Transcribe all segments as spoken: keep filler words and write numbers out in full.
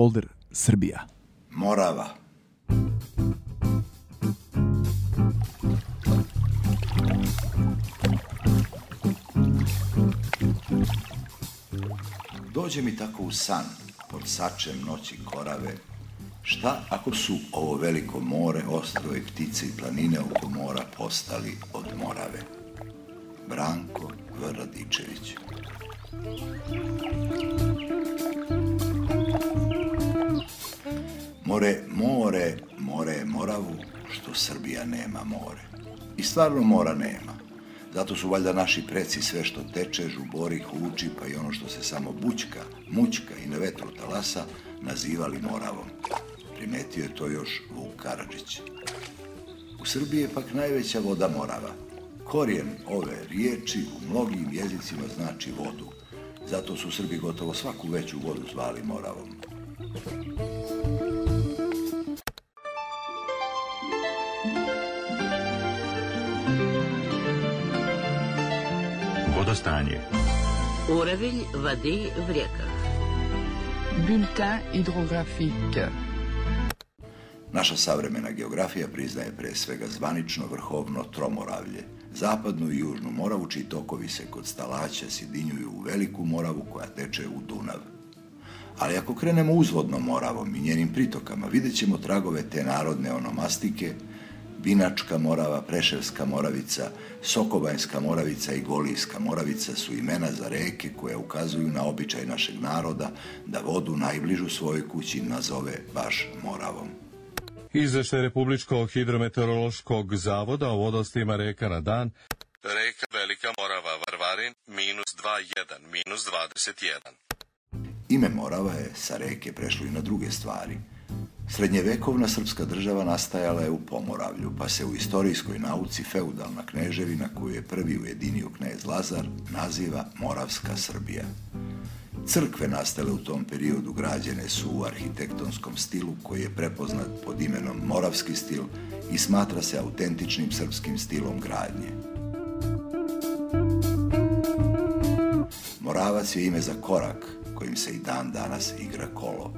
folder Srbija. Morava. Dođe mi tako u san, pod sačem noći korave, šta ako su ovo veliko more, ostrvo i ptice i planine oko mora postali od Morave? Branko V. Radičević. More, more, more Moravu, što Srbija nema more. I stvarno mora nema. Zato su valjda naši preci sve što teče, žubori, huči, pa i ono što se samo bućka, mućka i na vetru talasa nazivali Moravom. Primetio je to još Vuk Karadžić. U Srbiji je pak najveća voda Morava. Korijen ove riječi u mnogim jezicima znači vodu. Zato su Srbi gotovo svaku veću vodu zvali Moravom. Vodostanje. Уровень воды в реках. Bulletin hydrographique. Naša savremena geografija priznaje pre svega zvanično vrhovno Tromoravlje, zapadnu i južnu Moravu, čiji tokovi se kod Stalaća sjedinjuju u Veliku Moravu koja teče u Dunav. Ali ako krenemo uzvodnom Moravom i njenim pritokama, vidjet ćemo tragove te narodne onomastike. Binačka Morava, Preševska Moravica, Sokobanjska Moravica i Golijska Moravica su imena za reke koje ukazuju na običaj našeg naroda da vodu najbližu svojoj kući nazove baš Moravom. Izveštaj Republičkog hidrometeorološkog zavoda o vodostima reka na dan. Reka Velika Morava, Varvarin, minus dva jedan, minus dvadeset jedan. Ime Morava je sa reke prešlo i na druge stvari. Srednjevekovna srpska država nastajala je u Pomoravlju, pa se u istorijskoj nauci feudalna kneževina koju je prvi ujedinio knez Lazar naziva Moravska Srbija. Crkve nastale u tom periodu građene su u arhitektonskom stilu koji je prepoznat pod imenom Moravski stil i smatra se autentičnim srpskim stilom gradnje. Moravac je ime za korak kojim se i dan danas igra kolo.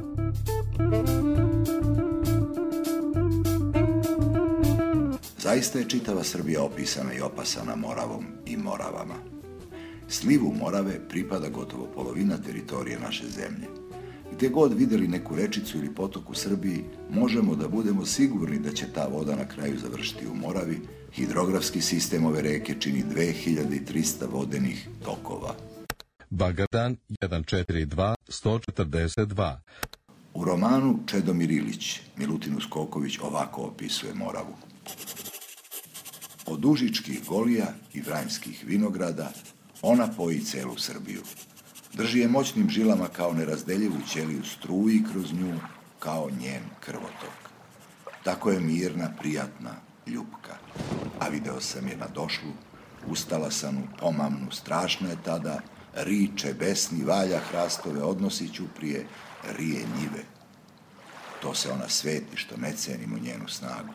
Zaista je čitava Srbija opisana i opasana Moravom i Moravama. Slivu Morave pripada gotovo polovina teritorije naše zemlje. Gdje god vidjeli neku rečicu ili potok u Srbiji, možemo da budemo sigurni da će ta voda na kraju završiti u Moravi. Hidrografski sistem ove reke čini dve hiljade trista vodenih tokova. Bagadan jedan četiri dva sto četrdeset dva. U romanu Čedomir Ilić, Milutin Uskoković ovako opisuje Moravu. Od Užičkih golija i Vranjskih vinograda ona poji celu Srbiju. Drži je moćnim žilama kao nerazdeljivu ćeliju struji kroz nju, kao njen krvotok. Tako je mirna, prijatna, ljupka. A video sam je na došlu, ustala sam u pomamnu, strašna je tada, riče, besni, valja hrastove, odnosi ćuprije, rije njive. To se ona sveti što ne cenimo njenu snagu.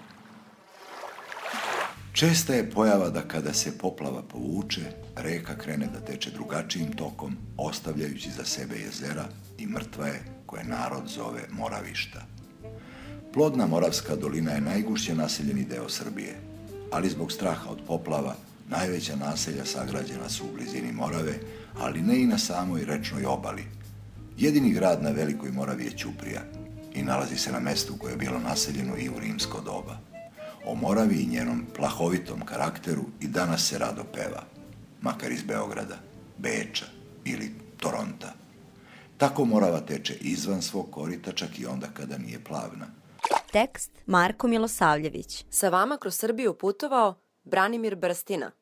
Česta je pojava da kada se poplava povuče, reka krene da teče drugačijim tokom, ostavljajući za sebe jezera i mrtvaje koje narod zove Moravišta. Plodna Moravska dolina je najgušće naseljeni deo Srbije, ali zbog straha od poplava najveća naselja sagrađena su u blizini Morave, ali ne i na samoj rečnoj obali. Jedini grad na Velikoj Moravi je Ćuprija i nalazi se na mestu koje je bilo naseljeno i u rimsko doba. O Moravi i njenom plahovitom karakteru i danas se rado peva, makar iz Beograda, Beča ili Toronta. Tako Morava teče izvan svog korita, čak i onda kada nije plavna. Tekst Marko Milosavljević. Sa vama kroz Srbiju putovao Branimir Brstina.